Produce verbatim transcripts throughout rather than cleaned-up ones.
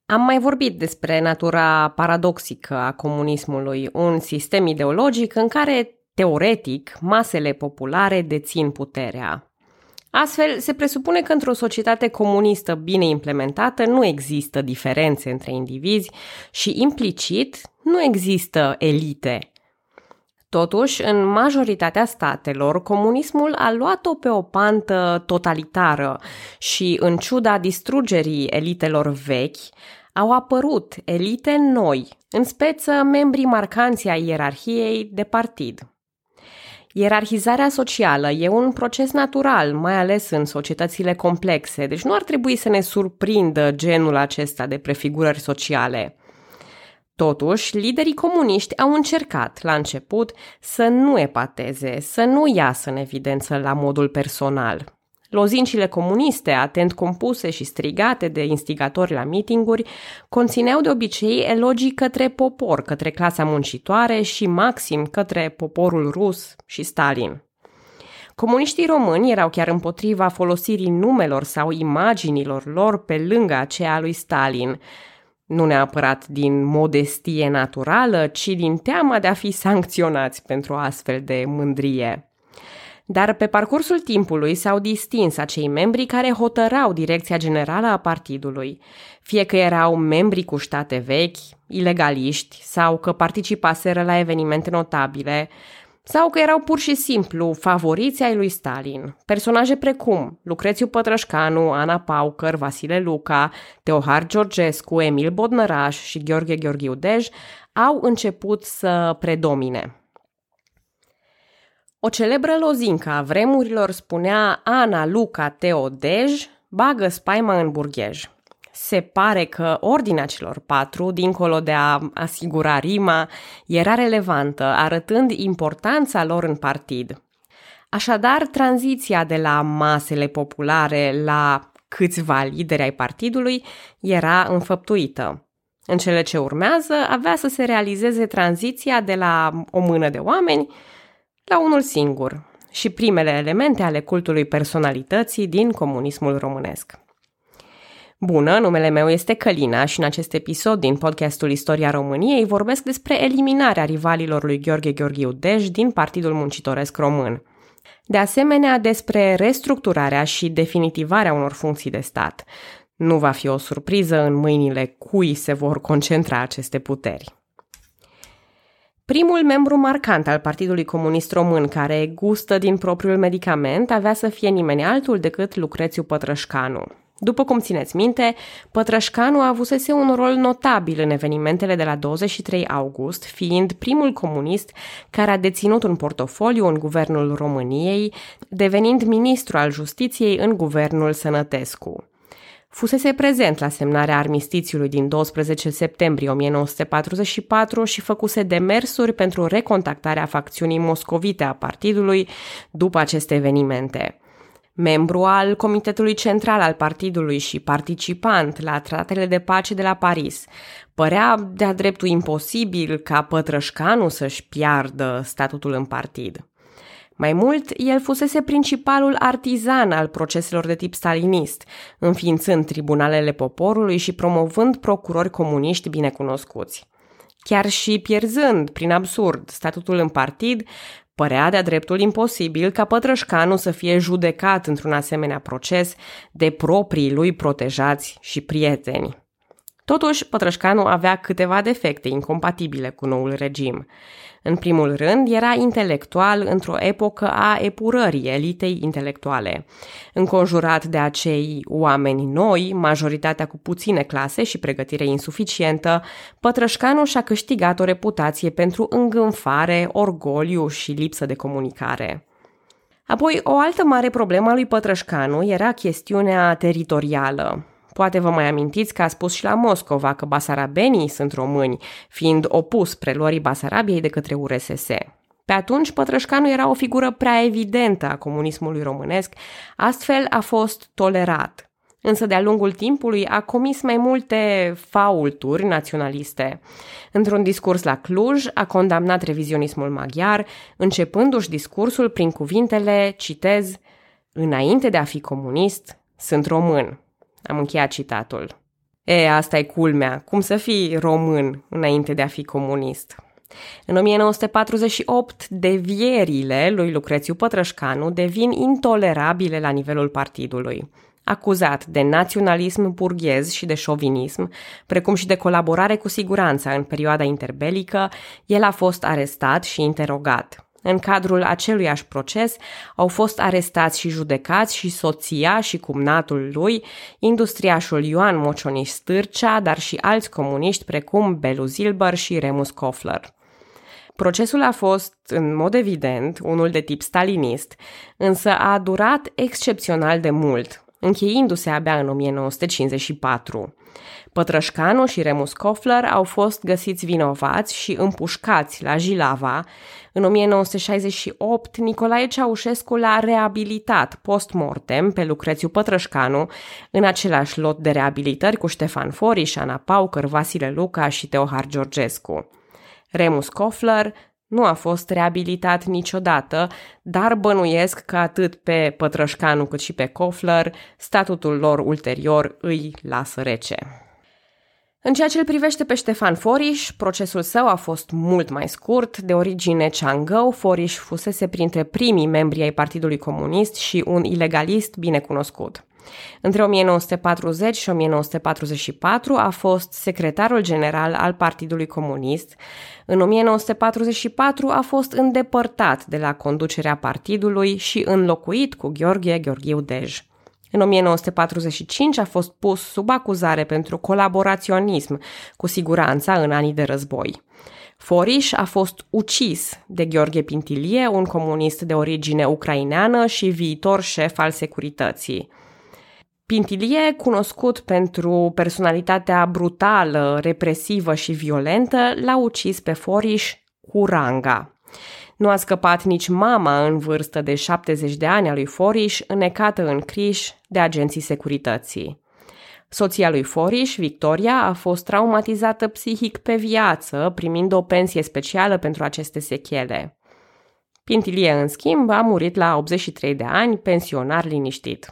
Am mai vorbit despre natura paradoxică a comunismului, un sistem ideologic în care, teoretic, masele populare dețin puterea. Astfel, se presupune că într-o societate comunistă bine implementată nu există diferențe între indivizi și, implicit, nu există elite. Totuși, în majoritatea statelor, comunismul a luat-o pe o pantă totalitară și, în ciuda distrugerii elitelor vechi, au apărut elite noi, în speță membrii marcanți ai ierarhiei de partid. Ierarhizarea socială e un proces natural, mai ales în societățile complexe, deci nu ar trebui să ne surprindă genul acesta de prefigurări sociale. Totuși, liderii comuniști au încercat, la început, să nu epateze, să nu iasă în evidență la modul personal. Lozincile comuniste, atent compuse și strigate de instigatori la mitinguri, conțineau de obicei elogii către popor, către clasa muncitoare și maxim către poporul rus și Stalin. Comuniștii români erau chiar împotriva folosirii numelor sau imaginilor lor pe lângă aceea lui Stalin, nu neapărat din modestie naturală, ci din teama de a fi sancționați pentru o astfel de mândrie. Dar pe parcursul timpului s-au distins acei membri care hotărau direcția generală a partidului, fie că erau membri cu ștate vechi, ilegaliști sau că participaseră la evenimente notabile, sau că erau pur și simplu favoriți ai lui Stalin. Personaje precum Lucrețiu Pătrășcanu, Ana Paucăr, Vasile Luca, Teohar Georgescu, Emil Bodnăraș și Gheorghe Gheorghiu Dej au început să predomine. O celebră lozincă a vremurilor spunea Ana Luca Teo Dej, bagă spaima în burghej. Se pare că ordinea celor patru, dincolo de a asigura rima, era relevantă, arătând importanța lor în partid. Așadar, tranziția de la masele populare la câțiva lideri ai partidului era înfăptuită. În cele ce urmează, avea să se realizeze tranziția de la o mână de oameni la unul singur și primele elemente ale cultului personalității din comunismul românesc. Bună, numele meu este Călina și în acest episod din podcastul Istoria României vorbesc despre eliminarea rivalilor lui Gheorghe Gheorghiu Dej din Partidul Muncitoresc Român. De asemenea, despre restructurarea și definitivarea unor funcții de stat. Nu va fi o surpriză în mâinile cui se vor concentra aceste puteri. Primul membru marcant al Partidului Comunist Român care gustă din propriul medicament avea să fie nimeni altul decât Lucrețiu Pătrășcanu. După cum țineți minte, Pătrășcanu a avusese un rol notabil în evenimentele de la douăzeci și trei august, fiind primul comunist care a deținut un portofoliu în guvernul României, devenind ministru al justiției în guvernul Sănătescu. Fusese prezent la semnarea armistițiului din doisprezece septembrie o mie nouă sute patruzeci și patru și făcuse demersuri pentru recontactarea facțiunii moscovite a partidului după aceste evenimente. Membru al Comitetului Central al partidului și participant la tratatele de pace de la Paris, părea de-a dreptul imposibil ca Pătrășcanu să-și piardă statutul în partid. Mai mult, el fusese principalul artizan al proceselor de tip stalinist, înființând tribunalele poporului și promovând procurori comuniști binecunoscuți. Chiar și pierzând, prin absurd, statutul în partid, părea de-a dreptul imposibil ca Pătrășcanu să fie judecat într-un asemenea proces de proprii lui protejați și prieteni. Totuși, Pătrășcanu avea câteva defecte incompatibile cu noul regim. În primul rând, era intelectual într-o epocă a epurării elitei intelectuale. Înconjurat de acei oameni noi, majoritatea cu puține clase și pregătire insuficientă, Pătrășcanu și-a câștigat o reputație pentru îngânfare, orgoliu și lipsă de comunicare. Apoi, o altă mare problemă a lui Pătrășcanu era chestiunea teritorială. Poate vă mai amintiți că a spus și la Moscova că basarabenii sunt români, fiind opus preluării Basarabiei de către U R S S. Pe atunci, Pătrășcanu era o figură prea evidentă a comunismului românesc, astfel a fost tolerat. Însă de-a lungul timpului a comis mai multe faulturi naționaliste. Într-un discurs la Cluj a condamnat revizionismul maghiar, începându-și discursul prin cuvintele, citez, "Înainte de a fi comunist, sunt român." Am încheiat citatul. E, asta e culmea, cum să fii român înainte de a fi comunist. În o mie nouă sute patruzeci și opt, devierile lui Lucrețiu Pătrășcanu devin intolerabile la nivelul partidului. Acuzat de naționalism burghez și de șovinism, precum și de colaborare cu siguranța în perioada interbelică, el a fost arestat și interogat. În cadrul aceluiași proces au fost arestați și judecați și soția și cumnatul lui, industriașul Ioan Mocioniș Stârcea, dar și alți comuniști precum Belu Zilber și Remus Kofler. Procesul a fost, în mod evident, unul de tip stalinist, însă a durat excepțional de mult, încheiindu-se abia în o mie nouă sute cincizeci și patru. Pătrășcanu și Remus Kofler au fost găsiți vinovați și împușcați la Jilava. În o mie nouă sute șaizeci și opt, Nicolae Ceaușescu l-a reabilitat post-mortem pe Lucrețiu Pătrășcanu în același lot de reabilitări cu Ștefan Foriș, Ana Paucăr, Vasile Luca și Teohar Georgescu. Remus Kofler nu a fost reabilitat niciodată, dar bănuiesc că atât pe Pătrășcanu cât și pe Kofler, statutul lor ulterior îi lasă rece. În ceea ce îl privește pe Ștefan Foriș, procesul său a fost mult mai scurt. De origine ceangău, Foriș fusese printre primii membri ai Partidului Comunist și un ilegalist bine cunoscut. Între o mie nouă sute patruzeci și o mie nouă sute patruzeci și patru a fost secretarul general al Partidului Comunist. În o mie nouă sute patruzeci și patru a fost îndepărtat de la conducerea partidului și înlocuit cu Gheorghe Gheorghiu Dej. În o mie nouă sute patruzeci și cinci a fost pus sub acuzare pentru colaboraționism cu siguranța în anii de război. Foriș a fost ucis de Gheorghe Pintilie, un comunist de origine ucraineană și viitor șef al securității. Pintilie, cunoscut pentru personalitatea brutală, represivă și violentă, l-a ucis pe Foriș cu ranga. Nu a scăpat nici mama în vârstă de șaptezeci de ani a lui Foriș, înnecată în criș de agenții securității. Soția lui Foriș, Victoria, a fost traumatizată psihic pe viață, primind o pensie specială pentru aceste sechele. Pintilie, în schimb, a murit la optzeci și trei de ani, pensionar liniștit.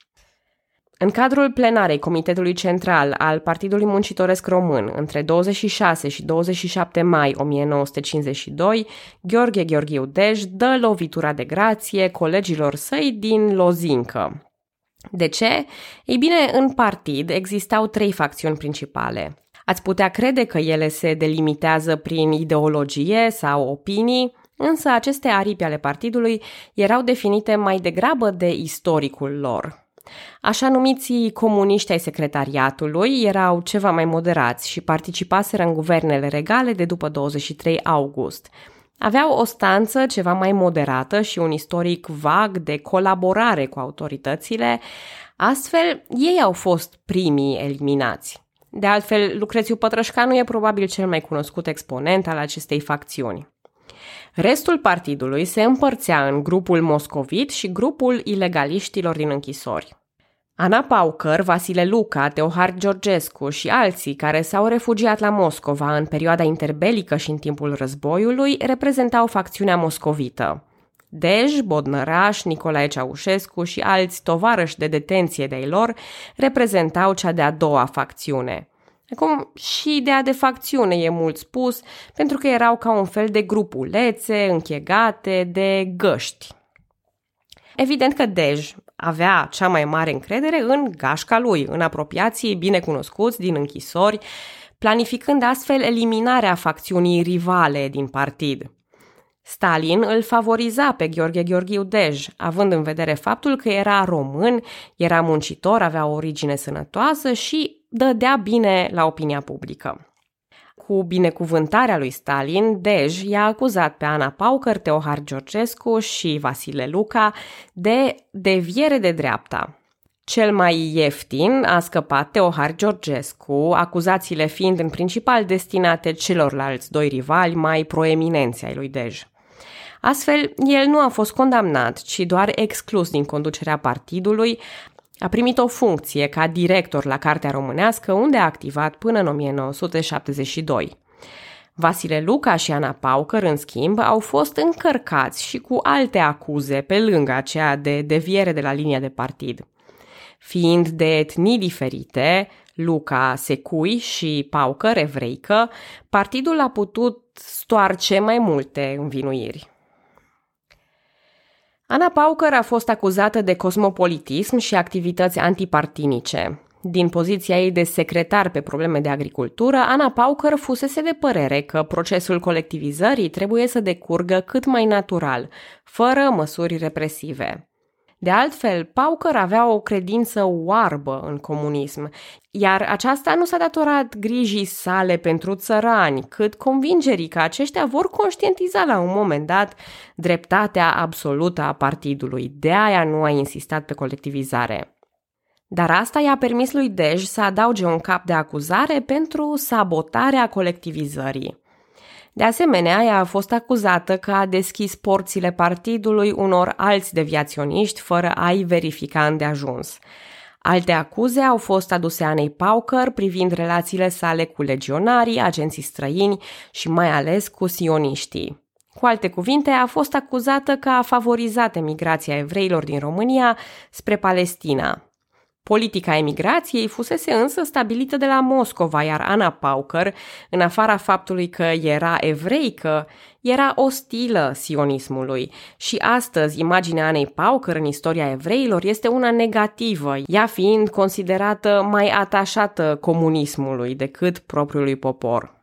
În cadrul plenarei Comitetului Central al Partidului Muncitoresc Român, între douăzeci și șase și douăzeci și șapte mai o mie nouă sute cincizeci și doi, Gheorghe Gheorghiu Dej dă lovitura de grație colegilor săi din Lozincă. De ce? Ei bine, în partid existau trei facțiuni principale. Ați putea crede că ele se delimitează prin ideologie sau opinii, însă aceste aripi ale partidului erau definite mai degrabă de istoricul lor. Așa numiții comuniști ai secretariatului erau ceva mai moderați și participaseră în guvernele regale de după douăzeci și trei august. Aveau o stanță ceva mai moderată și un istoric vag de colaborare cu autoritățile, astfel ei au fost primii eliminați. De altfel, Lucrețiu Pătrășcanu e probabil cel mai cunoscut exponent al acestei facțiuni. Restul partidului se împărțea în grupul moscovit și grupul ilegaliștilor din închisori. Ana Paucăr, Vasile Luca, Teohar Georgescu și alții care s-au refugiat la Moscova în perioada interbelică și în timpul războiului reprezentau facțiunea moscovită. Dej, Bodnăraș, Nicolae Ceaușescu și alți tovarăși de detenție de-ai lor reprezentau cea de-a doua facțiune. Acum, și ideea de facțiune e mult spus, pentru că erau ca un fel de grupulețe închegate de găști. Evident că Dej avea cea mai mare încredere în gașca lui, în apropiații binecunoscuți din închisori, planificând astfel eliminarea facțiunii rivale din partid. Stalin îl favoriza pe Gheorghe Gheorghiu Dej, având în vedere faptul că era român, era muncitor, avea o origine sănătoasă și dădea bine la opinia publică. Cu binecuvântarea lui Stalin, Dej i-a acuzat pe Ana Paucăr, Teohar Georgescu și Vasile Luca de deviere de dreapta. Cel mai ieftin a scăpat Teohar Georgescu, acuzațiile fiind în principal destinate celorlalți doi rivali mai proeminenți ai lui Dej. Astfel, el nu a fost condamnat, ci doar exclus din conducerea partidului. A primit o funcție ca director la Cartea Românească, unde a activat până în o mie nouă sute șaptezeci și doi. Vasile Luca și Ana Paucăr, în schimb, au fost încărcați și cu alte acuze pe lângă aceea de deviere de la linia de partid. Fiind de etnii diferite, Luca secui și Paucăr evreică, partidul a putut stoarce mai multe învinuiri. Ana Paucăr a fost acuzată de cosmopolitism și activități antipartinice. Din poziția ei de secretar pe probleme de agricultură, Ana Paucăr fusese de părere că procesul colectivizării trebuie să decurgă cât mai natural, fără măsuri represive. De altfel, Paucăr avea o credință oarbă în comunism, iar aceasta nu s-a datorat grijii sale pentru țărani, cât convingerii că aceștia vor conștientiza la un moment dat dreptatea absolută a partidului. De aia nu a insistat pe colectivizare. Dar asta i-a permis lui Dej să adauge un cap de acuzare pentru sabotarea colectivizării. De asemenea, ea a fost acuzată că a deschis porțile partidului unor alți deviaționiști fără a-i verifica îndeajuns. Alte acuze au fost aduse Anei Paucăr privind relațiile sale cu legionarii, agenții străini și mai ales cu sioniștii. Cu alte cuvinte, a fost acuzată că a favorizat emigrația evreilor din România spre Palestina. Politica emigrației fusese însă stabilită de la Moscova, iar Ana Paucăr, în afara faptului că era evreică, era ostilă sionismului. Și astăzi, imaginea Anei Paucăr în istoria evreilor este una negativă, ea fiind considerată mai atașată comunismului decât propriului popor.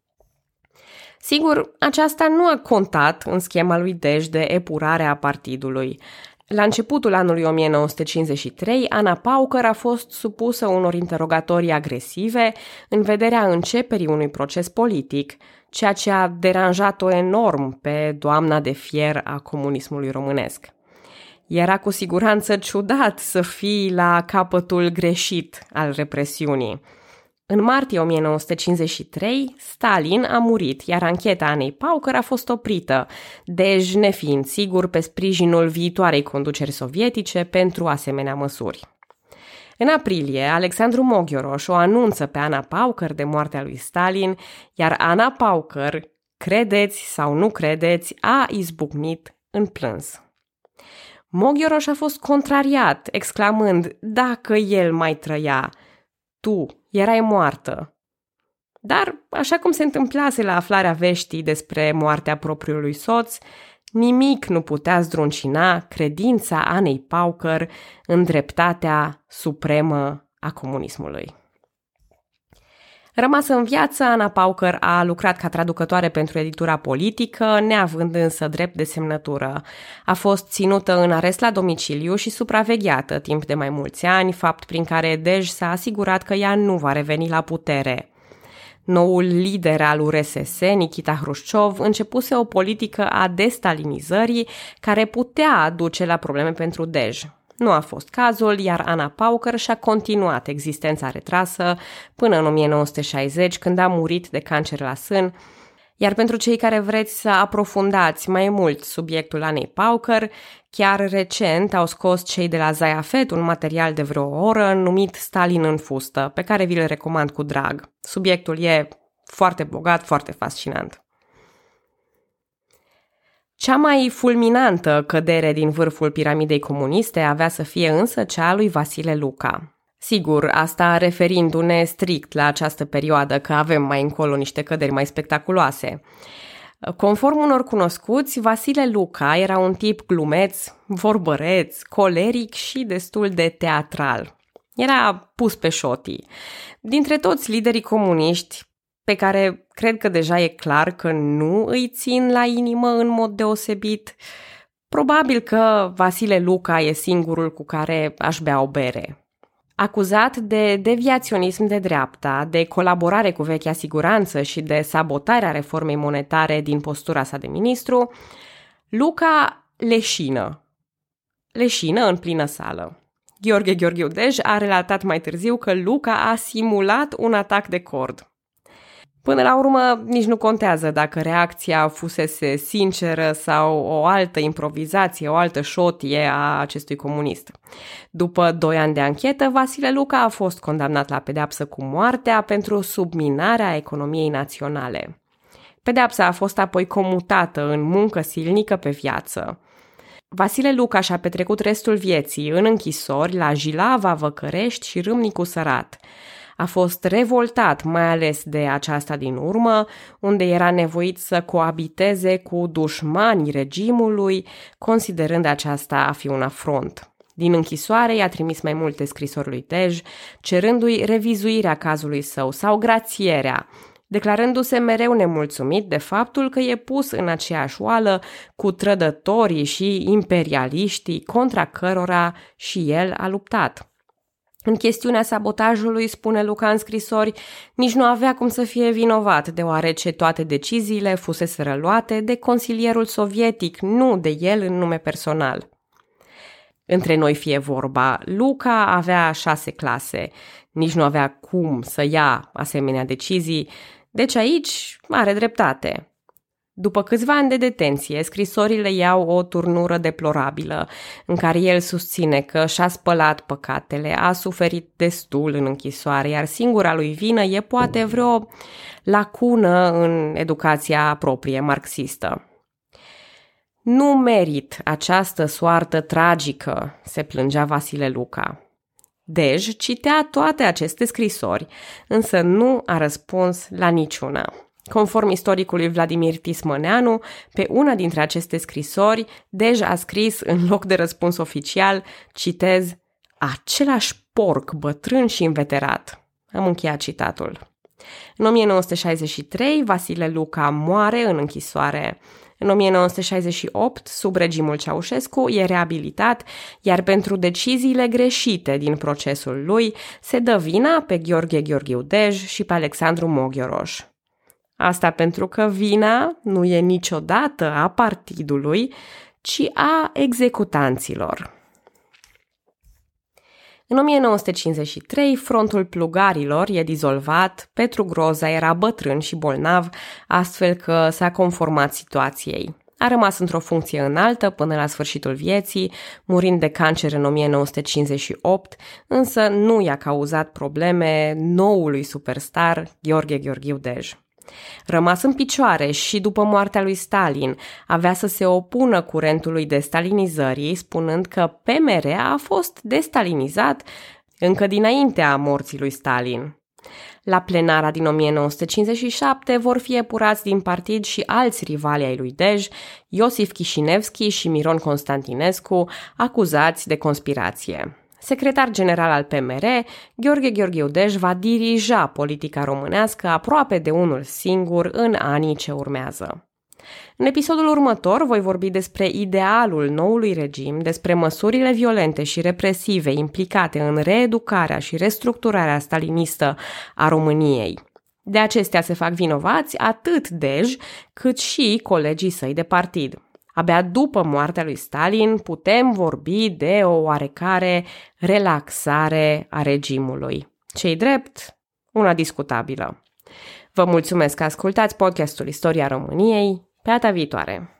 Sigur, aceasta nu a contat în schema lui Dej de epurare a partidului. La începutul anului o mie nouă sute cincizeci și trei, Ana Paucăr a fost supusă unor interogatorii agresive în vederea începerii unui proces politic, ceea ce a deranjat-o enorm pe doamna de fier a comunismului românesc. Era cu siguranță ciudat să fii la capătul greșit al represiunii. În martie o mie nouă sute cincizeci și trei, Stalin a murit, iar ancheta Anei Paucăr a fost oprită, Dej nefiind sigur pe sprijinul viitoarei conduceri sovietice pentru asemenea măsuri. În aprilie, Alexandru Moghioroș o anunță pe Ana Paucăr de moartea lui Stalin, iar Ana Paucăr, credeți sau nu credeți, a izbucnit în plâns. Moghioroș a fost contrariat, exclamând, dacă el mai trăia, tu erai moartă. Dar, așa cum se întâmplase la aflarea veștii despre moartea propriului soț, nimic nu putea zdruncina credința Anei Paucăr în dreptatea supremă a comunismului. Rămasă în viață, Ana Paucăr a lucrat ca traducătoare pentru editura politică, neavând însă drept de semnătură. A fost ținută în arest la domiciliu și supravegheată timp de mai mulți ani, fapt prin care Dej s-a asigurat că ea nu va reveni la putere. Noul lider al U R S S, Nikita Hrușciov, începuse o politică a destalinizării care putea duce la probleme pentru Dej. Nu a fost cazul, iar Ana Paucăr și-a continuat existența retrasă până în o mie nouă sute șaizeci, când a murit de cancer la sân. Iar pentru cei care vreți să aprofundați mai mult subiectul Anei Paucăr, chiar recent au scos cei de la Zayafet un material de vreo oră numit Stalin în fustă, pe care vi-l recomand cu drag. Subiectul e foarte bogat, foarte fascinant. Cea mai fulminantă cădere din vârful piramidei comuniste avea să fie însă cea a lui Vasile Luca. Sigur, asta referindu-ne strict la această perioadă, că avem mai încolo niște căderi mai spectaculoase. Conform unor cunoscuți, Vasile Luca era un tip glumeț, vorbăreț, coleric și destul de teatral. Era pus pe șotii. Dintre toți liderii comuniști, pe care cred că deja e clar că nu îi țin la inimă în mod deosebit, probabil că Vasile Luca e singurul cu care aș bea o bere. Acuzat de deviaționism de dreapta, de colaborare cu vechea siguranță și de sabotarea reformei monetare din postura sa de ministru, Luca leșină. Leșină în plină sală. Gheorghe Gheorghiu Dej a relatat mai târziu că Luca a simulat un atac de cord. Până la urmă, nici nu contează dacă reacția fusese sinceră sau o altă improvizație, o altă șotie a acestui comunist. După doi ani de anchetă, Vasile Luca a fost condamnat la pedeapsă cu moartea pentru subminarea economiei naționale. Pedeapsa a fost apoi comutată în muncă silnică pe viață. Vasile Luca și-a petrecut restul vieții în închisori la Jilava, Văcărești și Râmnicu Sărat. A fost revoltat mai ales de aceasta din urmă, unde era nevoit să coabiteze cu dușmanii regimului, considerând aceasta a fi un afront. Din închisoare i-a trimis mai multe scrisori lui Dej, cerându-i revizuirea cazului său sau grațierea, declarându-se mereu nemulțumit de faptul că e pus în aceeași oală cu trădătorii și imperialiștii contra cărora și el a luptat. În chestiunea sabotajului, spune Luca în scrisori, nici nu avea cum să fie vinovat, deoarece toate deciziile fuseseră luate de consilierul sovietic, nu de el în nume personal. Între noi fie vorba, Luca avea șase clase, nici nu avea cum să ia asemenea decizii, deci aici are dreptate. După câțiva ani de detenție, scrisorile iau o turnură deplorabilă, în care el susține că și-a spălat păcatele, a suferit destul în închisoare, iar singura lui vină e poate vreo lacună în educația proprie marxistă. Nu merit această soartă tragică, se plângea Vasile Luca. Dej citea toate aceste scrisori, însă nu a răspuns la niciuna. Conform istoricului Vladimir Tismăneanu, pe una dintre aceste scrisori, Dej a scris în loc de răspuns oficial, citez, același porc bătrân și inveterat. Am încheiat citatul. În o mie nouă sute șaizeci și trei, Vasile Luca moare în închisoare. În o mie nouă sute șaizeci și opt, sub regimul Ceaușescu, e reabilitat, iar pentru deciziile greșite din procesul lui se dă vina pe Gheorghe Gheorghiu Dej și pe Alexandru Moghioroș. Asta pentru că vina nu e niciodată a partidului, ci a executanților. În o mie nouă sute cincizeci și trei, frontul plugarilor e dizolvat, Petru Groza era bătrân și bolnav, astfel că s-a conformat situației. A rămas într-o funcție înaltă până la sfârșitul vieții, murind de cancer în o mie nouă sute cincizeci și opt, însă nu i-a cauzat probleme noului superstar, Gheorghe Gheorghiu Dej. Rămas în picioare și după moartea lui Stalin, avea să se opună curentului destalinizării, spunând că P M R a fost destalinizat încă dinaintea morții lui Stalin. La plenara din o mie nouă sute cincizeci și șapte vor fi epurați din partid și alți rivali ai lui Dej, Iosif Chișinevski și Miron Constantinescu, acuzați de conspirație. Secretar general al P M R, Gheorghe Gheorghiu Dej va dirija politica românească aproape de unul singur în anii ce urmează. În episodul următor voi vorbi despre idealul noului regim, despre măsurile violente și represive implicate în reeducarea și restructurarea stalinistă a României. De acestea se fac vinovați atât Dej cât și colegii săi de partid. Abia după moartea lui Stalin putem vorbi de o oarecare relaxare a regimului. Ce-i drept? Una discutabilă. Vă mulțumesc că ascultați podcastul Istoria României. Pe data viitoare!